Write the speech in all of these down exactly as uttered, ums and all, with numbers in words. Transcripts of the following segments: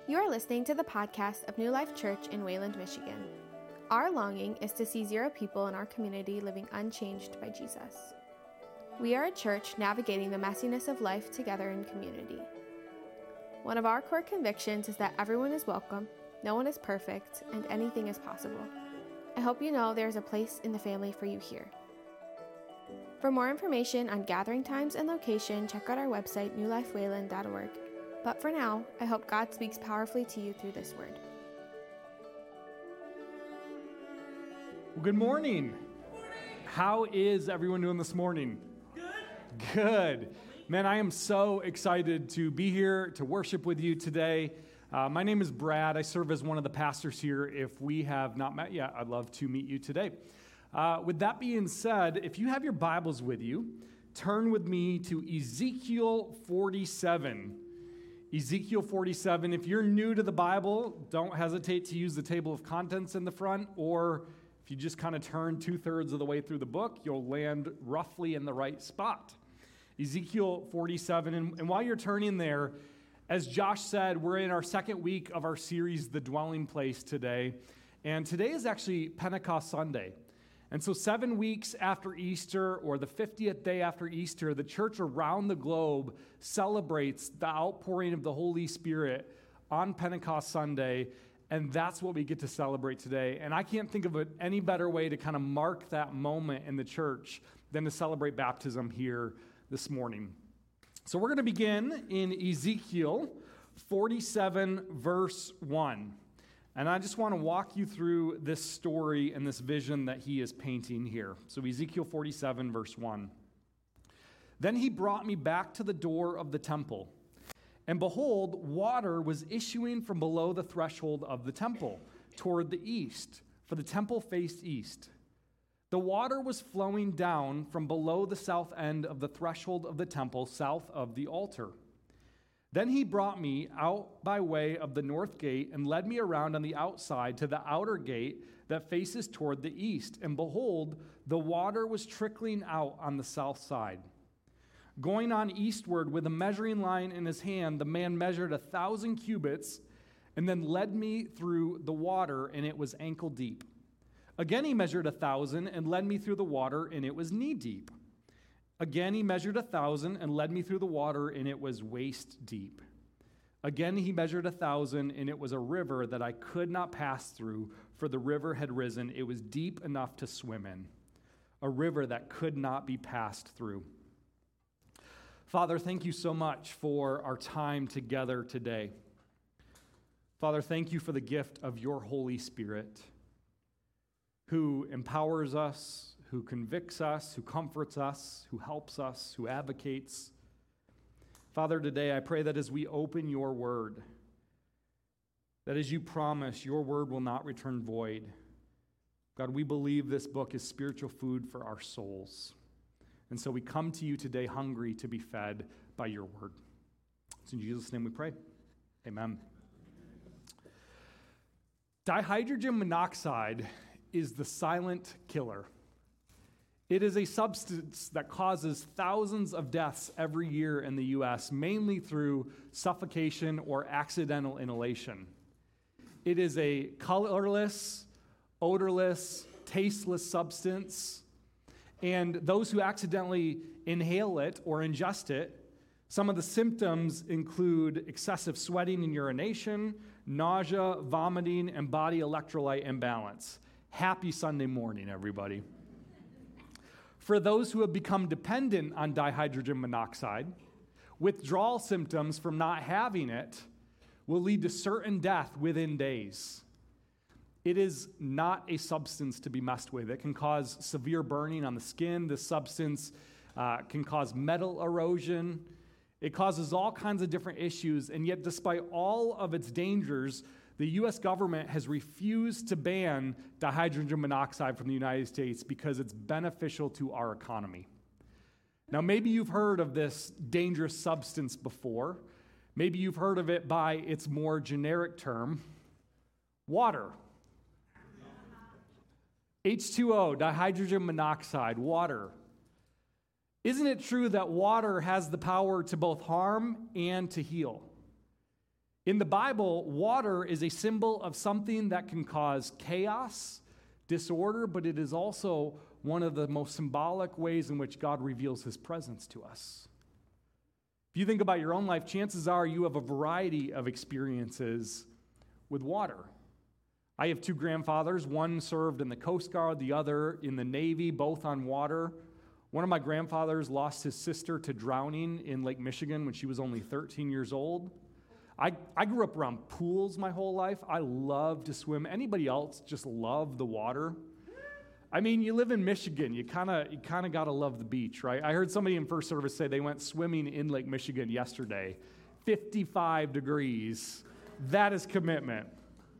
You are listening to the podcast of New Life Church in Wayland, Michigan. Our longing is to see zero people in our community living unchanged by Jesus. We are a church navigating the messiness of life together in community. One of our core convictions is that everyone is welcome, no one is perfect, and anything is possible. I hope you know there is a place in the family for you here. For more information on gathering times and location, check out our website, new life wayland dot org. But for now, I hope God speaks powerfully to you through this word. Well, good morning. Good morning. How is everyone doing this morning? Good. Good. Man, I am so excited to be here to worship with you today. Uh, my name is Brad. I serve as one of the pastors here. If we have not met yet, I'd love to meet you today. Uh, with that being said, if you have your Bibles with you, turn with me to Ezekiel forty-seven. Ezekiel forty-seven. If you're new to the Bible, don't hesitate to use the table of contents in the front, or if you just kind of turn two-thirds of the way through the book, you'll land roughly in the right spot. Ezekiel forty-seven. And, and while you're turning there, as Josh said, we're in our second week of our series, The Dwelling Place, today. And today is actually Pentecost Sunday. And so seven weeks after Easter, or the fiftieth day after Easter, the church around the globe celebrates the outpouring of the Holy Spirit on Pentecost Sunday, and that's what we get to celebrate today. And I can't think of a, any better way to kind of mark that moment in the church than to celebrate baptism here this morning. So we're going to begin in Ezekiel forty-seven, verse one. And I just want to walk you through this story and this vision that he is painting here. So Ezekiel forty-seven, verse one. Then he brought me back to the door of the temple, and behold, water was issuing from below the threshold of the temple toward the east, for the temple faced east. The water was flowing down from below the south end of the threshold of the temple, south of the altar. Then he brought me out by way of the north gate and led me around on the outside to the outer gate that faces toward the east. And behold, the water was trickling out on the south side. Going on eastward with a measuring line in his hand, the man measured a thousand cubits and then led me through the water, and it was ankle deep. Again he measured a thousand and led me through the water, and it was knee deep. Again he measured a thousand and led me through the water, and it was waist deep. Again he measured a thousand, and it was a river that I could not pass through, for the river had risen. It was deep enough to swim in, a river that could not be passed through. Father, thank you so much for our time together today. Father, thank you for the gift of your Holy Spirit, who empowers us, who convicts us, who comforts us, who helps us, who advocates. Father, today I pray that as we open your word, that as you promise, your word will not return void. God, we believe this book is spiritual food for our souls. And so we come to you today hungry to be fed by your word. It's in Jesus' name we pray. Amen. Dihydrogen monoxide is the silent killer. It is a substance that causes thousands of deaths every year in the U S, mainly through suffocation or accidental inhalation. It is a colorless, odorless, tasteless substance, and those who accidentally inhale it or ingest it, some of the symptoms include excessive sweating and urination, nausea, vomiting, and body electrolyte imbalance. Happy Sunday morning, everybody. For those who have become dependent on dihydrogen monoxide, withdrawal symptoms from not having it will lead to certain death within days. It is not a substance to be messed with. It can cause severe burning on the skin. This substance uh, can cause metal erosion. It causes all kinds of different issues, and yet despite all of its dangers, the U S government has refused to ban dihydrogen monoxide from the United States because it's beneficial to our economy. Now, maybe you've heard of this dangerous substance before. Maybe you've heard of it by its more generic term, water. H two O, dihydrogen monoxide, water. Isn't it true that water has the power to both harm and to heal? In the Bible, water is a symbol of something that can cause chaos, disorder, but it is also one of the most symbolic ways in which God reveals his presence to us. If you think about your own life, chances are you have a variety of experiences with water. I have two grandfathers. One served in the Coast Guard, the other in the Navy, both on water. One of my grandfathers lost his sister to drowning in Lake Michigan when she was only thirteen years old. I, I grew up around pools my whole life. I love to swim. Anybody else just love the water? I mean, you live in Michigan. You kind of you kind of got to love the beach, right? I heard somebody in first service say they went swimming in Lake Michigan yesterday. fifty-five degrees. That is commitment.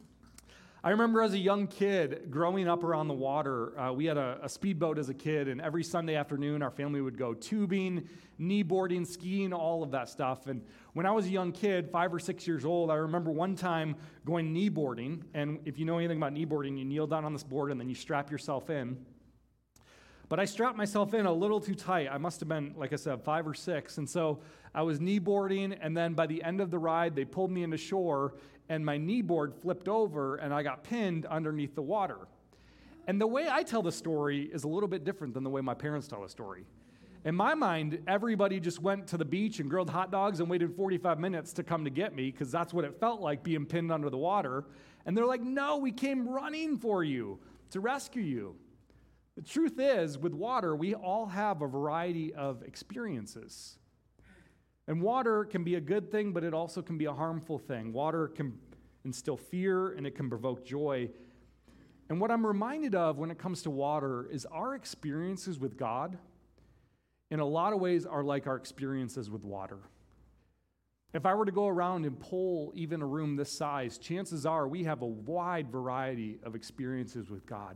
I remember as a young kid growing up around the water, uh, we had a, a speedboat as a kid, and every Sunday afternoon our family would go tubing, kneeboarding, skiing, all of that stuff. And when I was a young kid, five or six years old, I remember one time going kneeboarding, and if you know anything about kneeboarding, you kneel down on this board and then you strap yourself in. But I strapped myself in a little too tight. I must have been, like I said, five or six. And so I was kneeboarding, and then by the end of the ride, they pulled me into shore, and my kneeboard flipped over, and I got pinned underneath the water. And the way I tell the story is a little bit different than the way my parents tell the story. In my mind, everybody just went to the beach and grilled hot dogs and waited forty-five minutes to come to get me, because that's what it felt like being pinned under the water. And they're like, no, we came running for you to rescue you. The truth is, with water, we all have a variety of experiences. And water can be a good thing, but it also can be a harmful thing. Water can instill fear, and it can provoke joy. And what I'm reminded of when it comes to water is our experiences with God, in a lot of ways, are like our experiences with water. If I were to go around and poll even a room this size, chances are we have a wide variety of experiences with God.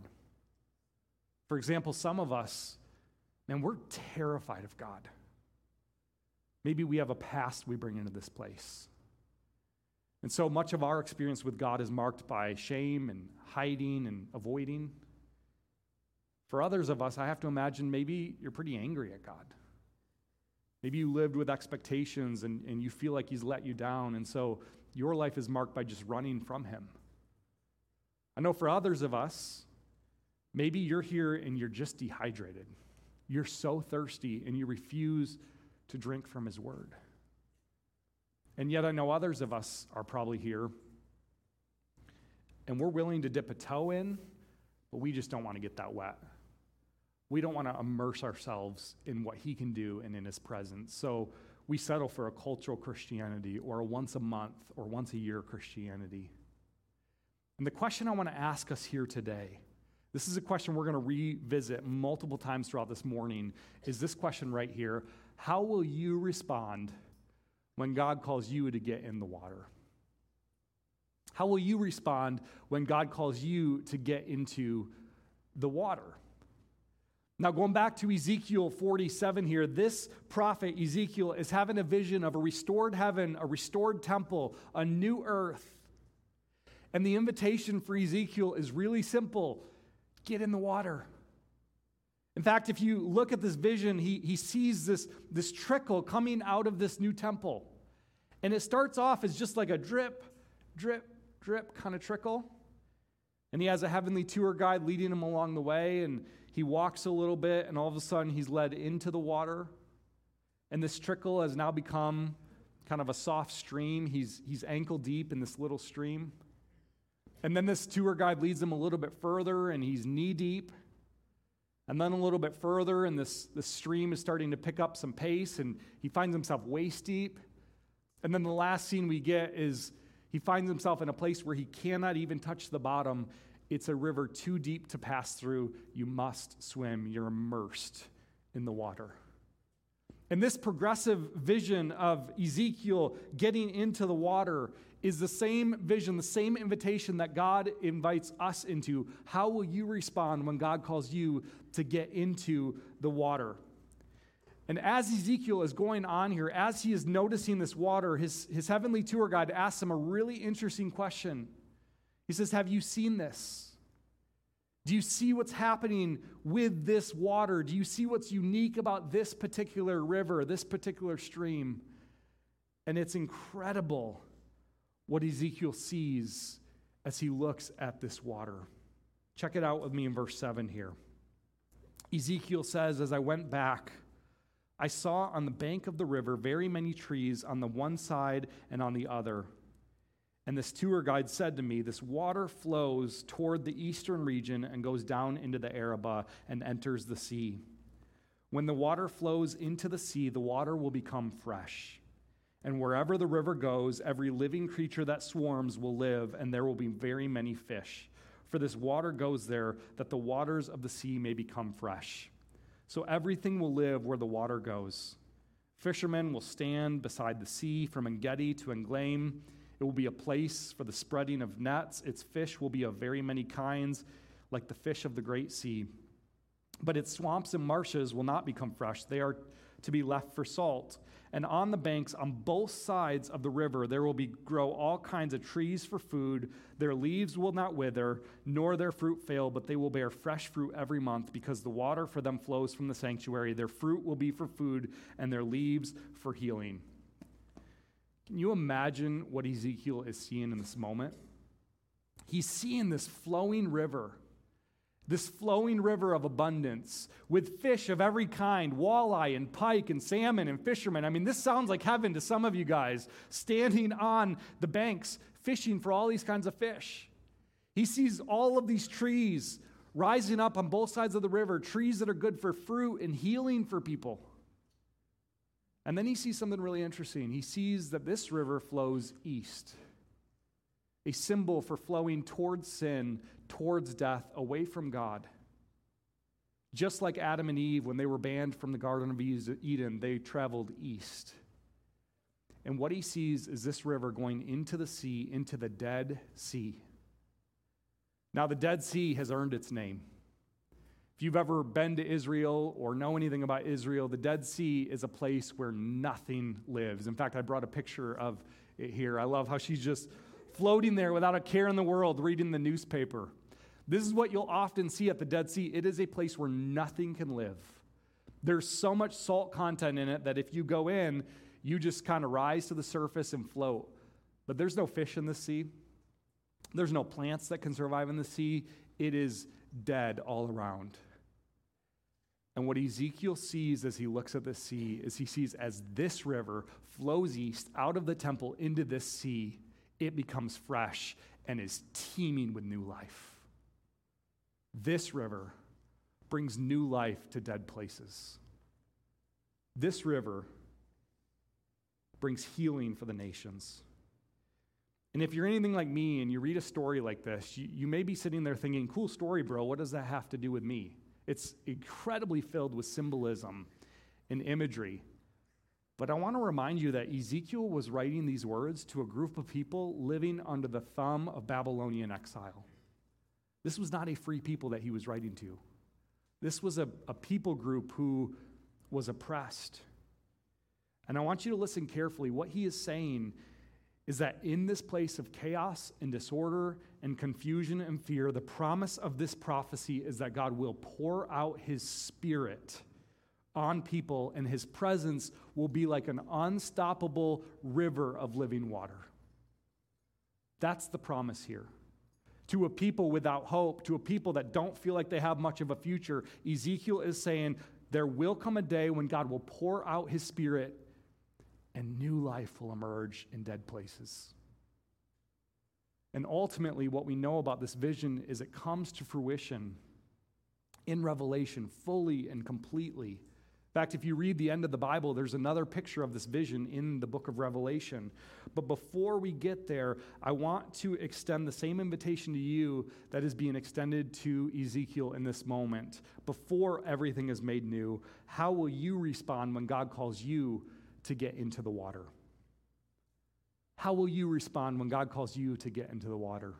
For example, some of us, man, we're terrified of God. Maybe we have a past we bring into this place. And so much of our experience with God is marked by shame and hiding and avoiding. For others of us, I have to imagine maybe you're pretty angry at God. Maybe you lived with expectations and, and you feel like he's let you down, and so your life is marked by just running from him. I know for others of us, maybe you're here and you're just dehydrated. You're so thirsty and you refuse to drink from his word. And yet I know others of us are probably here and we're willing to dip a toe in, but we just don't want to get that wet. We don't want to immerse ourselves in what he can do and in his presence. So we settle for a cultural Christianity or a once a month or once a year Christianity. And the question I want to ask us here today, this is a question we're going to revisit multiple times throughout this morning, is this question right here. How will you respond when God calls you to get in the water? How will you respond when God calls you to get into the water? Now, going back to Ezekiel forty-seven here, this prophet, Ezekiel, is having a vision of a restored heaven, a restored temple, a new earth. And the invitation for Ezekiel is really simple. Get in the water. In fact, if you look at this vision, he, he sees this, this trickle coming out of this new temple. And it starts off as just like a drip, drip, drip kind of trickle. And he has a heavenly tour guide leading him along the way, and he walks a little bit, and all of a sudden he's led into the water. And this trickle has now become kind of a soft stream. He's, he's ankle deep in this little stream. And then this tour guide leads him a little bit further, and he's knee deep. And then a little bit further, and this, this stream is starting to pick up some pace, and he finds himself waist deep. And then the last scene we get is he finds himself in a place where he cannot even touch the bottom. It's a river too deep to pass through. You must swim. You're immersed in the water. And this progressive vision of Ezekiel getting into the water is the same vision, the same invitation that God invites us into. How will you respond when God calls you to get into the water? And as Ezekiel is going on here, as he is noticing this water, his, his heavenly tour guide asks him a really interesting question. He says, have you seen this? Do you see what's happening with this water? Do you see what's unique about this particular river, this particular stream? And it's incredible what Ezekiel sees as he looks at this water. Check it out with me in verse seven here. Ezekiel says, as I went back, I saw on the bank of the river very many trees on the one side and on the other. And this tour guide said to me, this water flows toward the eastern region and goes down into the Arabah and enters the sea. When the water flows into the sea, the water will become fresh. And wherever the river goes, every living creature that swarms will live, and there will be very many fish. For this water goes there, that the waters of the sea may become fresh. So everything will live where the water goes. Fishermen will stand beside the sea from En-gedi to Englaim. It will be a place for the spreading of nets. Its fish will be of very many kinds, like the fish of the great sea. But its swamps and marshes will not become fresh. They are to be left for salt. And on the banks on both sides of the river there will be grow all kinds of trees for food. Their leaves will not wither, nor their fruit fail, but they will bear fresh fruit every month, because the water for them flows from the sanctuary. Their fruit will be for food, and their leaves for healing. Can you imagine what Ezekiel is seeing in this moment? He's seeing this flowing river. This flowing river of abundance with fish of every kind, walleye and pike and salmon and fishermen. I mean, this sounds like heaven to some of you guys, standing on the banks, fishing for all these kinds of fish. He sees all of these trees rising up on both sides of the river, trees that are good for fruit and healing for people. And then he sees something really interesting. He sees that this river flows east, a symbol for flowing towards sin, towards death, away from God. Just like Adam and Eve, when they were banned from the Garden of Eden, they traveled east. And what he sees is this river going into the sea, into the Dead Sea. Now, the Dead Sea has earned its name. If you've ever been to Israel or know anything about Israel, the Dead Sea is a place where nothing lives. In fact, I brought a picture of it here. I love how she's just floating there without a care in the world, reading the newspaper. This is what you'll often see at the Dead Sea. It is a place where nothing can live. There's so much salt content in it that if you go in, you just kind of rise to the surface and float. But there's no fish in the sea. There's no plants that can survive in the sea. It is dead all around. And what Ezekiel sees as he looks at the sea is he sees as this river flows east out of the temple into this sea, it becomes fresh and is teeming with new life. This river brings new life to dead places. This river brings healing for the nations. And if you're anything like me and you read a story like this, you, you may be sitting there thinking, cool story, bro, what does that have to do with me? It's incredibly filled with symbolism and imagery. But I want to remind you that Ezekiel was writing these words to a group of people living under the thumb of Babylonian exile. This was not a free people that he was writing to. This was a, a people group who was oppressed. And I want you to listen carefully. What he is saying is that in this place of chaos and disorder and confusion and fear, the promise of this prophecy is that God will pour out his Spirit on people, and his presence will be like an unstoppable river of living water. That's the promise here. To a people without hope, to a people that don't feel like they have much of a future, Ezekiel is saying there will come a day when God will pour out his Spirit and new life will emerge in dead places. And ultimately, what we know about this vision is it comes to fruition in Revelation fully and completely. In fact, if you read the end of the Bible, there's another picture of this vision in the book of Revelation. But before we get there, I want to extend the same invitation to you that is being extended to Ezekiel in this moment. Before everything is made new, how will you respond when God calls you to get into the water? How will you respond when God calls you to get into the water?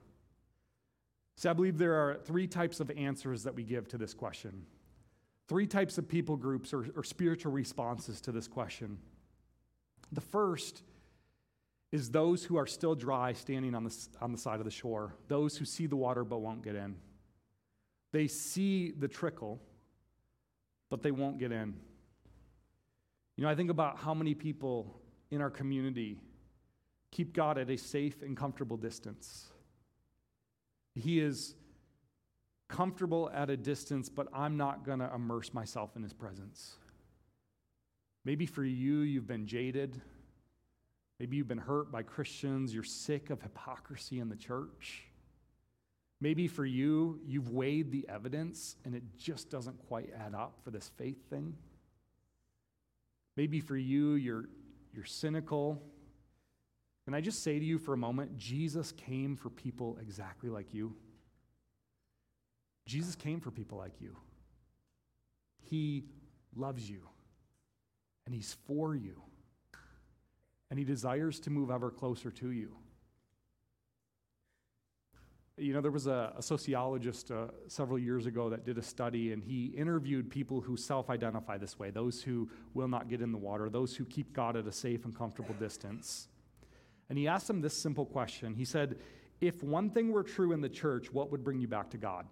So I believe there are three types of answers that we give to this question. Three types of people groups or, or spiritual responses to this question. The first is those who are still dry standing on the, on the side of the shore, those who see the water but won't get in. They see the trickle, but they won't get in. You know, I think about how many people in our community keep God at a safe and comfortable distance. He is comfortable at a distance, but I'm not going to immerse myself in his presence. Maybe for you, you've been jaded. Maybe you've been hurt by Christians. You're sick of hypocrisy in the church. Maybe for you, you've weighed the evidence and it just doesn't quite add up for this faith thing. Maybe for you, you're, you're cynical. Can I just say to you for a moment, Jesus came for people exactly like you. Jesus came for people like you. He loves you, and he's for you, and he desires to move ever closer to you. You know, there was a, a sociologist uh, several years ago that did a study, and he interviewed people who self-identify this way, those who will not get in the water, those who keep God at a safe and comfortable distance. And he asked them this simple question. He said, if one thing were true in the church, what would bring you back to God?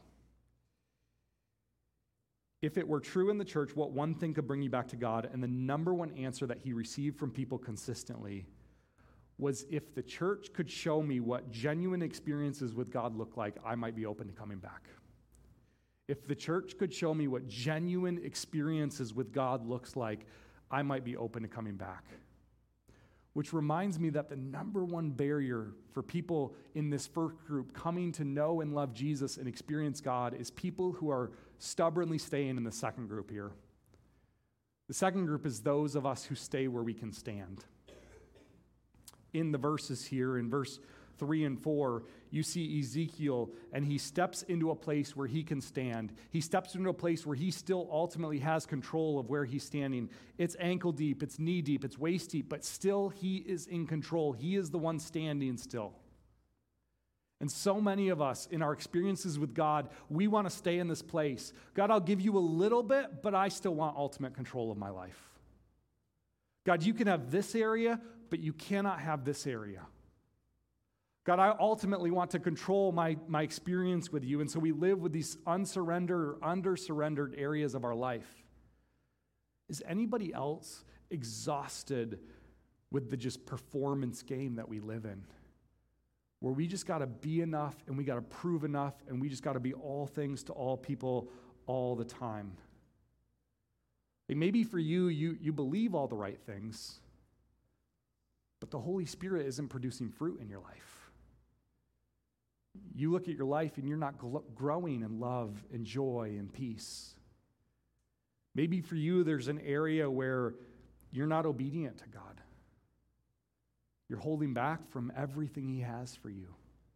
If it were true in the church, what one thing could bring you back to God? And the number one answer that he received from people consistently was, if the church could show me what genuine experiences with God look like, I might be open to coming back. If the church could show me what genuine experiences with God looks like, I might be open to coming back. Which reminds me that the number one barrier for people in this first group coming to know and love Jesus and experience God is people who are stubbornly staying in the second group here. The second group is those of us who stay where we can stand. In the verses here, in verse three and four, you see Ezekiel, and he steps into a place where he can stand. He steps into a place where he still ultimately has control of where he's standing. It's ankle deep, it's knee deep, it's waist deep, but still he is in control. He is the one standing still. And so many of us, in our experiences with God, we want to stay in this place. God, I'll give you a little bit, but I still want ultimate control of my life. God, you can have this area, but you cannot have this area. God, I ultimately want to control my, my experience with you, and so we live with these unsurrendered or under-surrendered areas of our life. Is anybody else exhausted with the just performance game that we live in? Where we just got to be enough, and we got to prove enough, and we just got to be all things to all people all the time. Like maybe for you, you, you believe all the right things, but the Holy Spirit isn't producing fruit in your life. You look at your life and you're not gl- growing in love and joy and peace. Maybe for you, there's an area where you're not obedient to God. You're holding back from everything he has for you.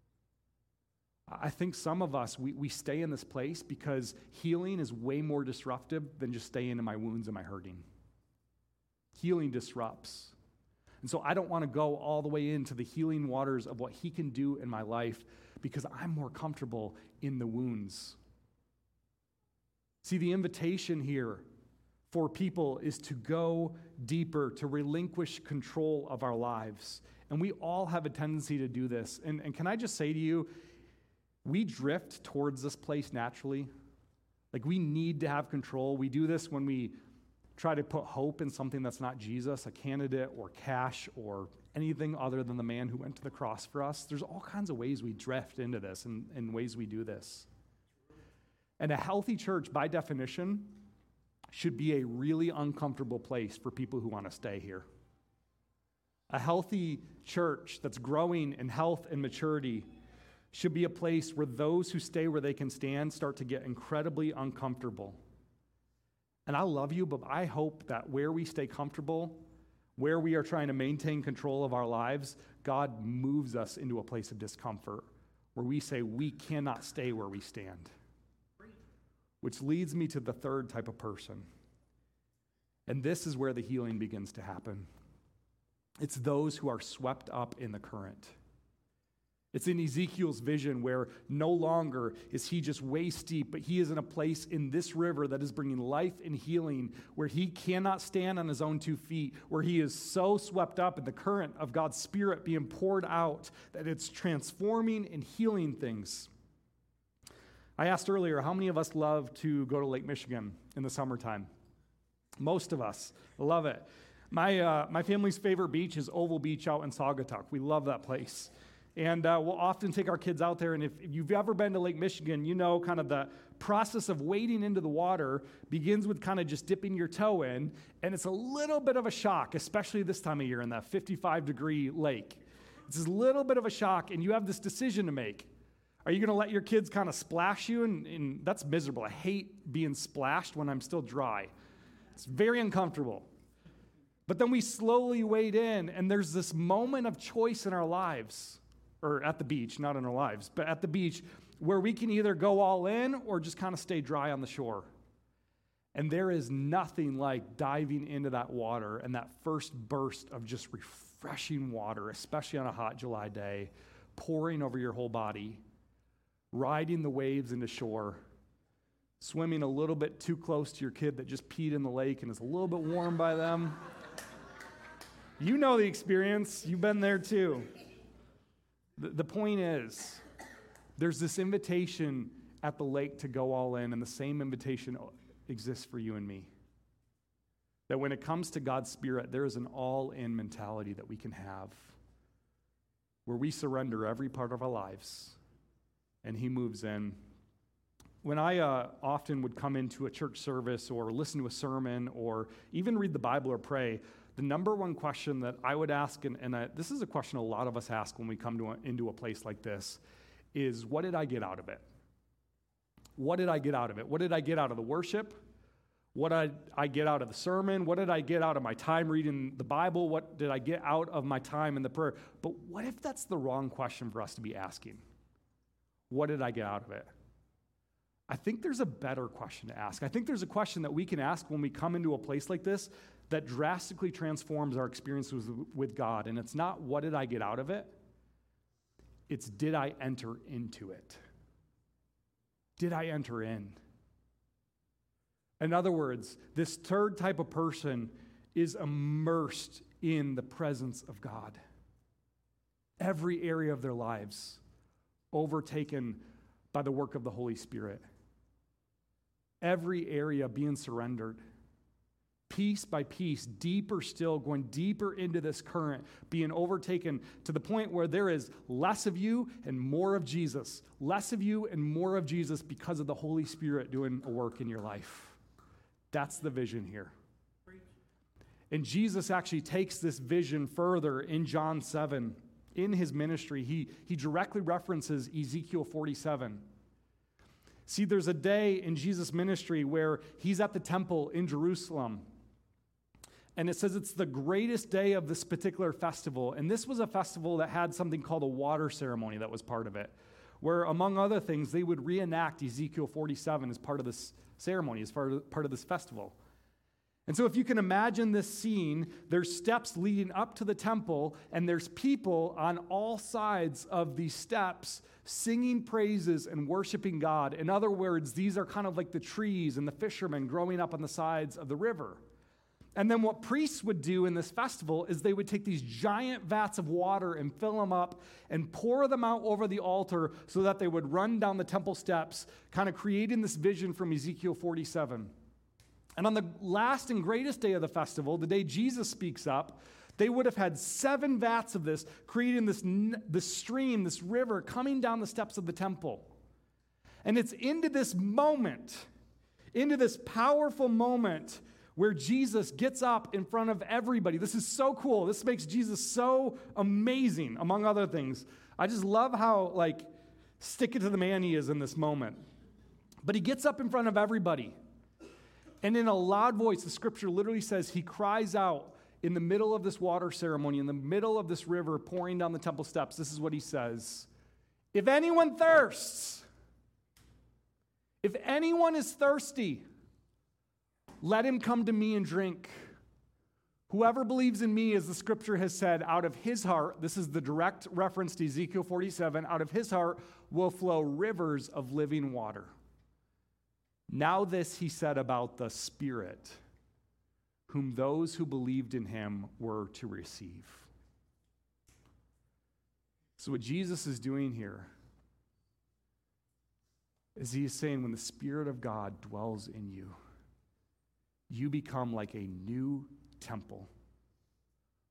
I think some of us, we, we stay in this place because healing is way more disruptive than just staying in my wounds and my hurting. Healing disrupts. And so I don't want to go all the way into the healing waters of what he can do in my life because I'm more comfortable in the wounds. See, the invitation here for people is to go deeper, to relinquish control of our lives. And we all have a tendency to do this. And, and can I just say to you, we drift towards this place naturally. Like we need to have control. We do this when we try to put hope in something that's not Jesus, a candidate or cash or anything other than the man who went to the cross for us. There's all kinds of ways we drift into this and, and ways we do this. And a healthy church, by definition, should be a really uncomfortable place for people who want to stay here. A healthy church that's growing in health and maturity should be a place where those who stay where they can stand start to get incredibly uncomfortable. And I love you, but I hope that where we stay comfortable, where we are trying to maintain control of our lives, God moves us into a place of discomfort where we say we cannot stay where we stand. Which leads me to the third type of person. And this is where the healing begins to happen. It's those who are swept up in the current. It's in Ezekiel's vision where no longer is he just waist deep, but he is in a place in this river that is bringing life and healing, where he cannot stand on his own two feet, where he is so swept up in the current of God's Spirit being poured out that it's transforming and healing things. I asked earlier, how many of us love to go to Lake Michigan in the summertime? Most of us love it. My uh, my family's favorite beach is Oval Beach out in Saugatuck. We love that place. And uh, we'll often take our kids out there, and if you've ever been to Lake Michigan, you know kind of the process of wading into the water begins with kind of just dipping your toe in, and it's a little bit of a shock, especially this time of year in that fifty-five degree lake. It's a little bit of a shock, and you have this decision to make. Are you going to let your kids kind of splash you? And, and that's miserable. I hate being splashed when I'm still dry. It's very uncomfortable. But then we slowly wade in, and there's this moment of choice in our lives. Or at the beach, not in our lives, but at the beach, where we can either go all in or just kind of stay dry on the shore. And there is nothing like diving into that water and that first burst of just refreshing water, especially on a hot July day, pouring over your whole body, riding the waves into shore, swimming a little bit too close to your kid that just peed in the lake and is a little bit warm by them. You know the experience. You've been there too. The point is, there's this invitation at the lake to go all in, and the same invitation exists for you and me. That when it comes to God's Spirit, there is an all-in mentality that we can have, where we surrender every part of our lives, and He moves in. When I uh, often would come into a church service or listen to a sermon or even read the Bible or pray, the number one question that I would ask, and, and I, this is a question a lot of us ask when we come to a, into a place like this, is what did I get out of it? What did I get out of it? What did I get out of the worship? What did I get out of the sermon? What did I get out of my time reading the Bible? What did I get out of my time in the prayer? But what if that's the wrong question for us to be asking? What did I get out of it? I think there's a better question to ask. I think there's a question that we can ask when we come into a place like this that drastically transforms our experiences with God. And it's not, what did I get out of it? It's, did I enter into it? Did I enter in? In other words, this third type of person is immersed in the presence of God. Every area of their lives overtaken by the work of the Holy Spirit. Every area being surrendered. Piece by piece, deeper still, going deeper into this current, being overtaken to the point where there is less of you and more of Jesus. Less of you and more of Jesus because of the Holy Spirit doing a work in your life. That's the vision here. And Jesus actually takes this vision further in John seven. In his ministry, he, he directly references Ezekiel forty-seven. See, there's a day in Jesus' ministry where he's at the temple in Jerusalem. And it says it's the greatest day of this particular festival. And this was a festival that had something called a water ceremony that was part of it, where, among other things, they would reenact Ezekiel forty-seven as part of this ceremony, as part of, part of this festival. And so if you can imagine this scene, there's steps leading up to the temple, and there's people on all sides of these steps singing praises and worshiping God. In other words, these are kind of like the trees and the fishermen growing up on the sides of the river. And then what priests would do in this festival is they would take these giant vats of water and fill them up and pour them out over the altar so that they would run down the temple steps, kind of creating this vision from Ezekiel forty-seven. And on the last and greatest day of the festival, the day Jesus speaks up, they would have had seven vats of this, creating this, this stream, this river coming down the steps of the temple. And it's into this moment, into this powerful moment where Jesus gets up in front of everybody. This is so cool. This makes Jesus so amazing, among other things. I just love how, like, stick it to the man he is in this moment. But he gets up in front of everybody. And in a loud voice, the scripture literally says he cries out in the middle of this water ceremony, in the middle of this river pouring down the temple steps. This is what he says. If anyone thirsts, if anyone is thirsty, let him come to me and drink. Whoever believes in me, as the scripture has said, out of his heart, this is the direct reference to Ezekiel forty-seven, out of his heart will flow rivers of living water. Now this he said about the Spirit, whom those who believed in him were to receive. So what Jesus is doing here is he is saying when the Spirit of God dwells in you, you become like a new temple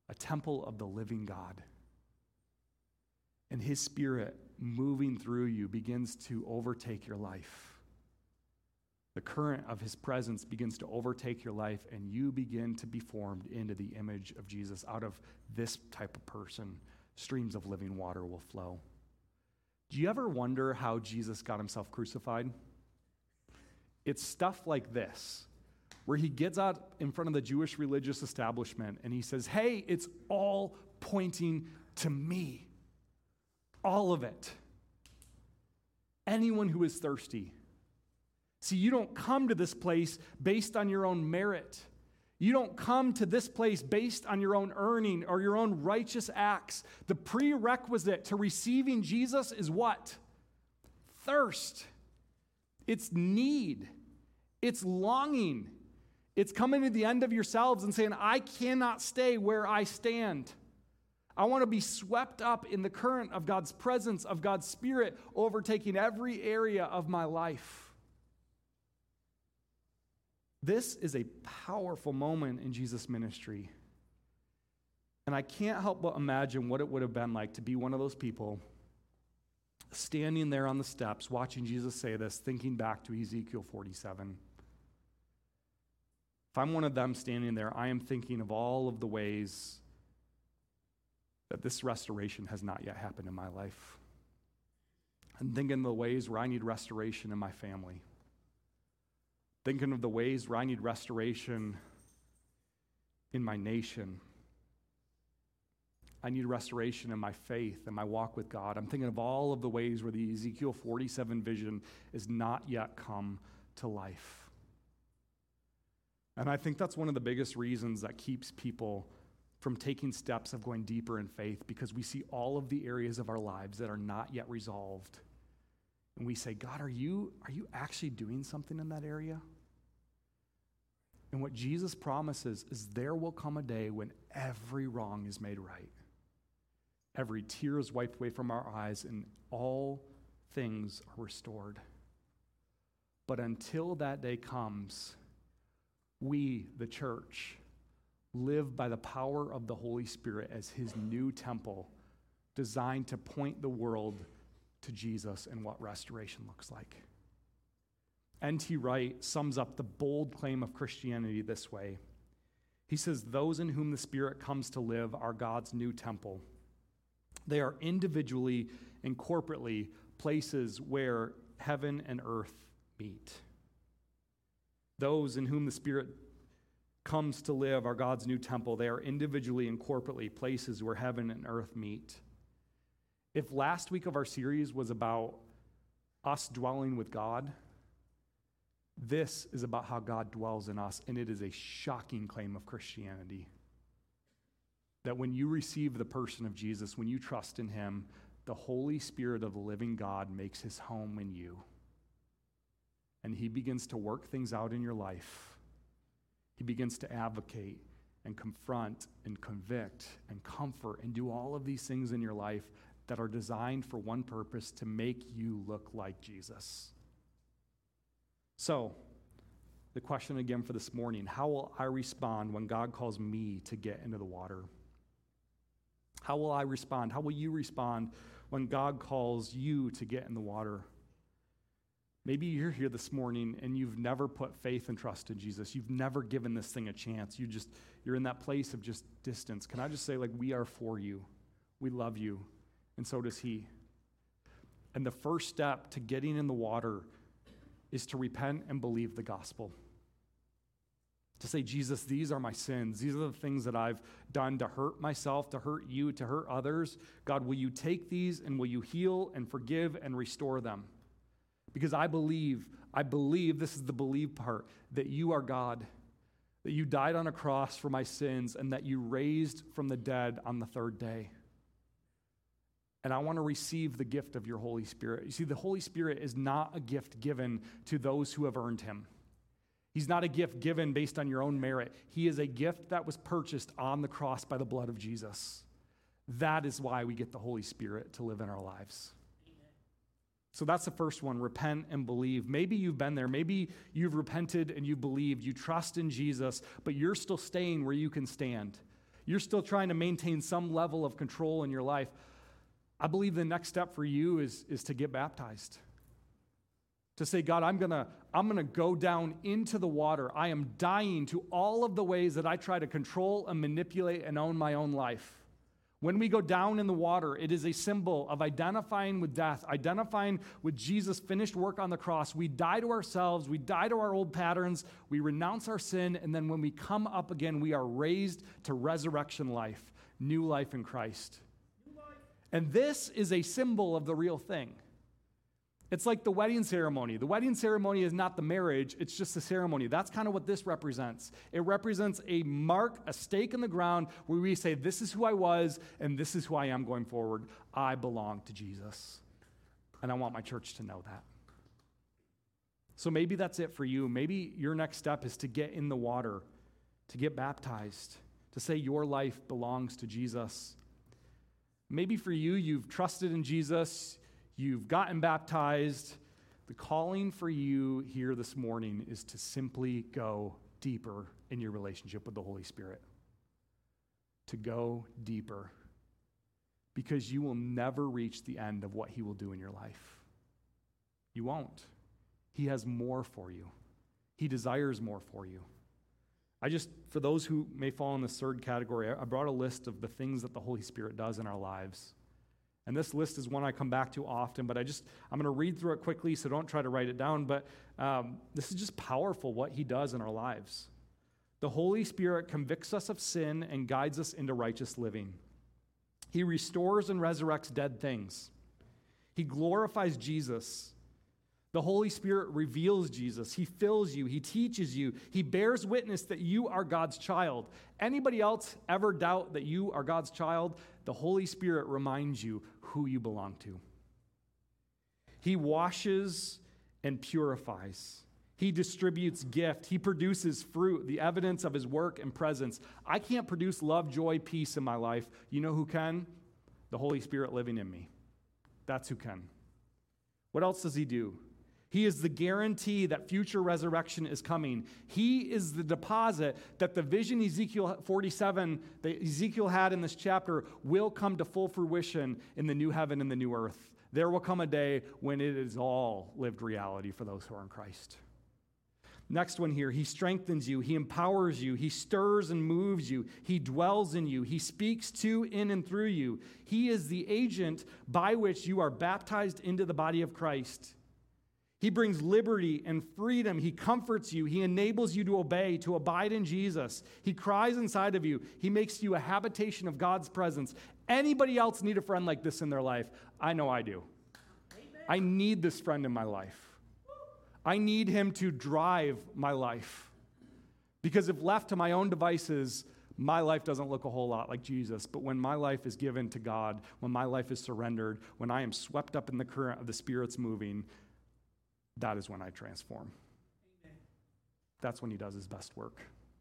a temple of the living God. And his Spirit moving through you begins to overtake your life. The current of his presence begins to overtake your life, and you begin to be formed into the image of Jesus. Out of this type of person, streams of living water will flow. Do you ever wonder how Jesus got himself crucified? It's stuff like this, where he gets out in front of the Jewish religious establishment and he says, hey, it's all pointing to me. All of it. Anyone who is thirsty. See, you don't come to this place based on your own merit. You don't come to this place based on your own earning or your own righteous acts. The prerequisite to receiving Jesus is what? Thirst. It's need. It's longing. It's coming to the end of yourselves and saying, I cannot stay where I stand. I want to be swept up in the current of God's presence, of God's Spirit, overtaking every area of my life. This is a powerful moment in Jesus' ministry. And I can't help but imagine what it would have been like to be one of those people standing there on the steps, watching Jesus say this, thinking back to Ezekiel forty-seven. If I'm one of them standing there, I am thinking of all of the ways that this restoration has not yet happened in my life. I'm thinking of the ways where I need restoration in my family. Thinking of the ways where I need restoration in my nation. I need restoration in my faith and my walk with God. I'm thinking of all of the ways where the Ezekiel forty-seven vision is not yet come to life. And I think that's one of the biggest reasons that keeps people from taking steps of going deeper in faith, because we see all of the areas of our lives that are not yet resolved. And we say, God, are you, are you actually doing something in that area? And what Jesus promises is there will come a day when every wrong is made right. Every tear is wiped away from our eyes and all things are restored. But until that day comes, we, the church, live by the power of the Holy Spirit as his new temple, designed to point the world to Jesus and what restoration looks like. N T Wright sums up the bold claim of Christianity this way. He says, those in whom the Spirit comes to live are God's new temple. They are individually and corporately places where heaven and earth meet. Those in whom the Spirit comes to live are God's new temple. They are individually and corporately places where heaven and earth meet. If last week of our series was about us dwelling with God, this is about how God dwells in us, and it is a shocking claim of Christianity. That when you receive the person of Jesus, when you trust in him, the Holy Spirit of the living God makes his home in you. And he begins to work things out in your life. He begins to advocate and confront and convict and comfort and do all of these things in your life that are designed for one purpose: to make you look like Jesus. So, the question again for this morning: how will I respond when God calls me to get into the water? How will I respond? How will you respond when God calls you to get in the water? Maybe you're here this morning and you've never put faith and trust in Jesus. You've never given this thing a chance. You just, you're in that place of just distance. Can I just say, like, we are for you. We love you, and so does he. And the first step to getting in the water is to repent and believe the gospel. To say, Jesus, these are my sins. These are the things that I've done to hurt myself, to hurt you, to hurt others. God, will you take these and will you heal and forgive and restore them? Because I believe, I believe, this is the believe part, that you are God, that you died on a cross for my sins, and that you raised from the dead on the third day. And I want to receive the gift of your Holy Spirit. You see, the Holy Spirit is not a gift given to those who have earned him. He's not a gift given based on your own merit. He is a gift that was purchased on the cross by the blood of Jesus. That is why we get the Holy Spirit to live in our lives. So that's the first one: repent and believe. Maybe you've been there. Maybe you've repented and you believed. You trust in Jesus, but you're still staying where you can stand. you're still trying to maintain some level of control in your life, I believe the next step for you is, is to get baptized. To say, God, I'm gonna, I'm gonna go down into the water. I am dying to all of the ways that I try to control and manipulate and own my own life. When we go down in the water, it is a symbol of identifying with death, identifying with Jesus' finished work on the cross. We die to ourselves, we die to our old patterns, we renounce our sin, and then when we come up again, we are raised to resurrection life, new life in Christ. And this is a symbol of the real thing. It's like the wedding ceremony. The wedding ceremony is not the marriage, it's just the ceremony. That's kind of what this represents. It represents a mark, a stake in the ground where we say, this is who I was and this is who I am going forward. I belong to Jesus. And I want my church to know that. So maybe that's it for you. Maybe your next step is to get in the water, to get baptized, to say your life belongs to Jesus. Maybe for you, you've trusted in Jesus, you've gotten baptized. The calling for you here this morning is to simply go deeper in your relationship with the Holy Spirit. To go deeper. Because you will never reach the end of what he will do in your life. You won't. He has more for you. He desires more for you. I just, for those who may fall in this third category, I brought a list of the things that the Holy Spirit does in our lives. And this list is one I come back to often, but I just, I'm going to read through it quickly, so don't try to write it down. But um, this is just powerful what he does in our lives. The Holy Spirit convicts us of sin and guides us into righteous living. He restores and resurrects dead things. He glorifies Jesus. The Holy Spirit reveals Jesus. He fills you. He teaches you. He bears witness that you are God's child. Anybody else ever doubt that you are God's child? The Holy Spirit reminds you who you belong to. He washes and purifies. He distributes gift. He produces fruit, the evidence of his work and presence. I can't produce love, joy, peace in my life. You know who can? The Holy Spirit living in me. That's who can. What else does he do? He is the guarantee that future resurrection is coming. He is the deposit that the vision Ezekiel forty-seven that Ezekiel had in this chapter will come to full fruition in the new heaven and the new earth. There will come a day when it is all lived reality for those who are in Christ. Next one here, he strengthens you, he empowers you, he stirs and moves you, he dwells in you, he speaks to, in, and through you. He is the agent by which you are baptized into the body of Christ. He brings liberty and freedom. He comforts you. He enables you to obey, to abide in Jesus. He cries inside of you. He makes you a habitation of God's presence. Anybody else need a friend like this in their life? I know I do. Amen. I need this friend in my life. I need him to drive my life. Because if left to my own devices, my life doesn't look a whole lot like Jesus. But when my life is given to God, when my life is surrendered, when I am swept up in the current of the Spirit's moving, that is when I transform. Amen. That's when he does his best work.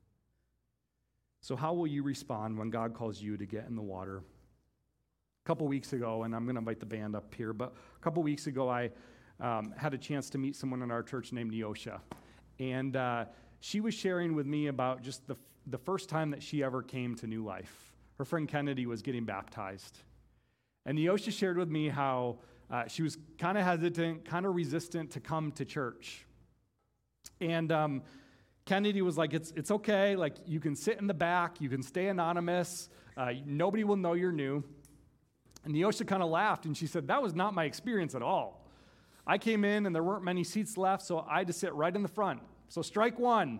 So how will you respond when God calls you to get in the water? A couple weeks ago, and I'm going to invite the band up here, but a couple weeks ago I um, had a chance to meet someone in our church named Neosha. And uh, she was sharing with me about just the, the first time that she ever came to New Life. Her friend Kennedy was getting baptized. And Neosha shared with me how Uh, she was kind of hesitant, kind of resistant to come to church. And um, Kennedy was like, it's it's okay. Like, you can sit in the back. You can stay anonymous. Uh, nobody will know you're new. And Neosha kind of laughed, and she said, that was not my experience at all. I came in, and there weren't many seats left, so I had to sit right in the front. So strike one.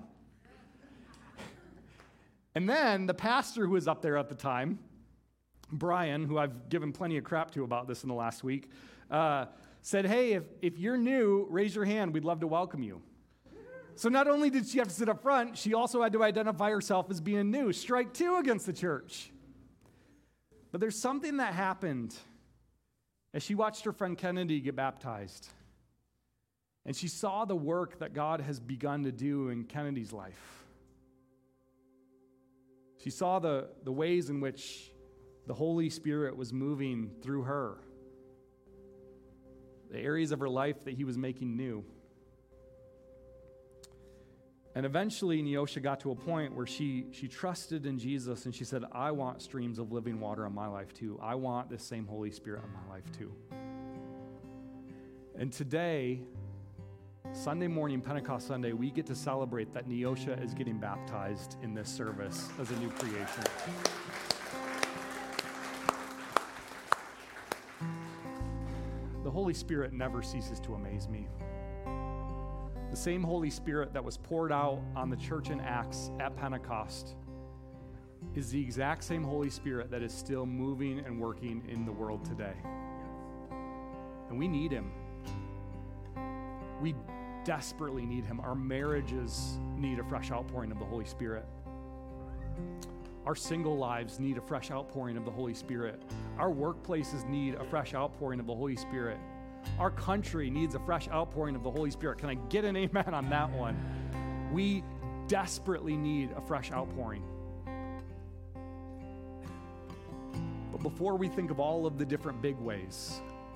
And then the pastor who was up there at the time, Brian, who I've given plenty of crap to about this in the last week, uh, said, hey, if, if you're new, raise your hand. We'd love to welcome you. So not only did she have to sit up front, she also had to identify herself as being new. Strike two against the church. But there's something that happened as she watched her friend Kennedy get baptized. And she saw the work that God has begun to do in Kennedy's life. She saw the, the ways in which the Holy Spirit was moving through her. The areas of her life that he was making new. And eventually, Neosha got to a point where she, she trusted in Jesus, and she said, I want streams of living water in my life too. I want this same Holy Spirit in my life too. And today, Sunday morning, Pentecost Sunday, we get to celebrate that Neosha is getting baptized in this service as a new creation. The Holy Spirit never ceases to amaze me. The same Holy Spirit that was poured out on the church in Acts at Pentecost is the exact same Holy Spirit that is still moving and working in the world today. And we need him. We desperately need him. Our marriages need a fresh outpouring of the Holy Spirit. Our single lives need a fresh outpouring of the Holy Spirit. Our workplaces need a fresh outpouring of the Holy Spirit. Our country needs a fresh outpouring of the Holy Spirit. Can I get an amen on that one? We desperately need a fresh outpouring. But before we think of all of the different big ways,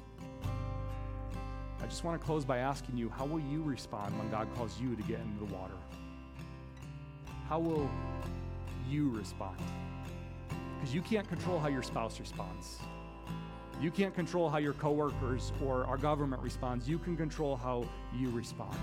I just want to close by asking you, how will you respond when God calls you to get into the water? How will you respond? Because you can't control how your spouse responds. You can't control how your coworkers or our government responds. You can control how you respond.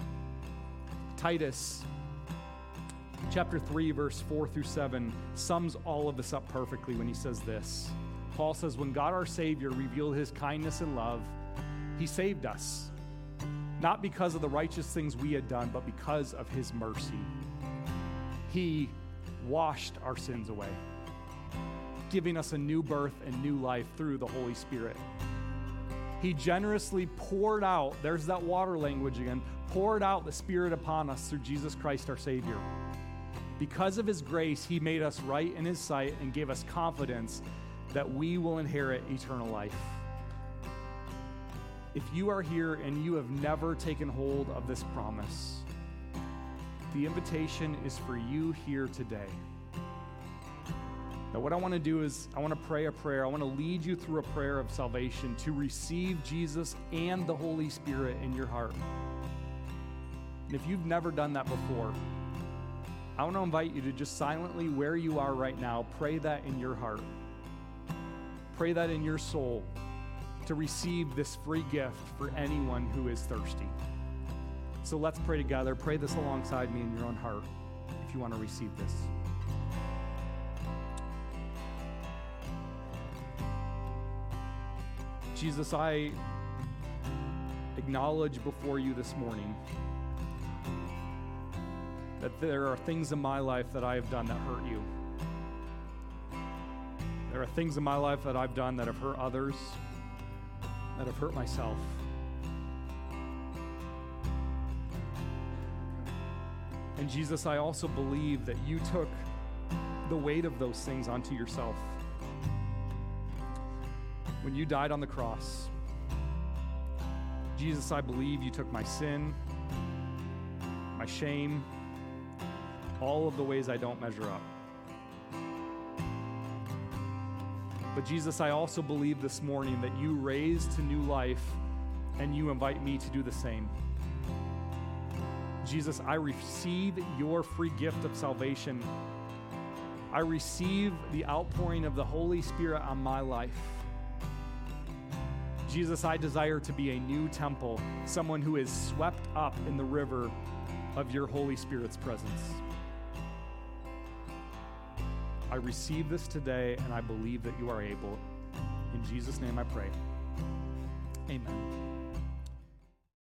Titus chapter three, verse four through seven sums all of this up perfectly when he says this. Paul says, when God our Savior revealed his kindness and love, he saved us, not because of the righteous things we had done, but because of his mercy. He washed our sins away, giving us a new birth and new life through the Holy Spirit. He generously poured out, there's that water language again, poured out the Spirit upon us through Jesus Christ our Savior. Because of his grace, he made us right in his sight and gave us confidence that we will inherit eternal life. If you are here and you have never taken hold of this promise, the invitation is for you here today. Now, what I want to do is I want to pray a prayer. I want to lead you through a prayer of salvation to receive Jesus and the Holy Spirit in your heart. And if you've never done that before, I want to invite you to just silently, where you are right now, pray that in your heart. Pray that in your soul to receive this free gift for anyone who is thirsty. So let's pray together. Pray this alongside me in your own heart if you want to receive this. Jesus, I acknowledge before you this morning that there are things in my life that I have done that hurt you. There are things in my life that I've done that have hurt others, that have hurt myself. And Jesus, I also believe that you took the weight of those things onto yourself. When you died on the cross, Jesus, I believe you took my sin, my shame, all of the ways I don't measure up. But Jesus, I also believe this morning that you raised to new life and you invite me to do the same. Jesus, I receive your free gift of salvation. I receive the outpouring of the Holy Spirit on my life. Jesus, I desire to be a new temple, someone who is swept up in the river of your Holy Spirit's presence. I receive this today, and I believe that you are able. In Jesus' name I pray. Amen.